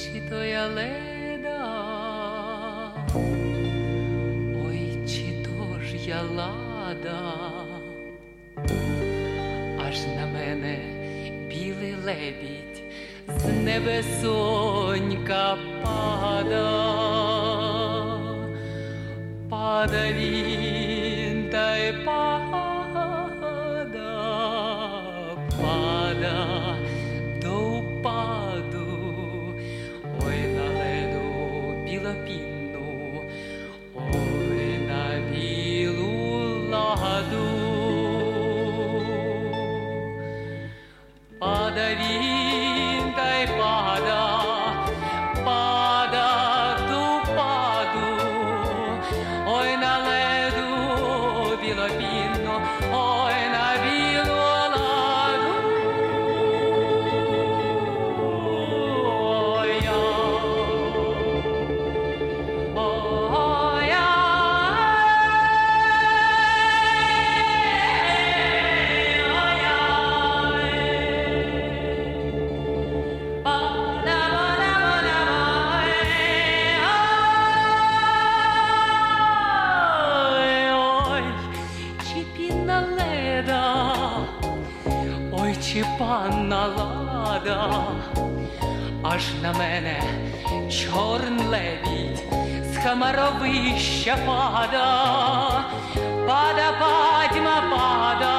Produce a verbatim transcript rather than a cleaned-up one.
чи то я леда, ой, чи то ж я лада, аж на мене білий лебідь з небесонька пада. Пада він та й пада, пада до упаду, ой на леду білопінну, ой на білу ладу. Пада він та й пада, пада до упаду, ой на леду білопінну, ой на білу ладу. Ой, я, ой, я, ой, я, пада, пада, пада, ой, чи панна лада, аж на мене чорний лебідь з Хамаровища пада, пада, падьма, пада.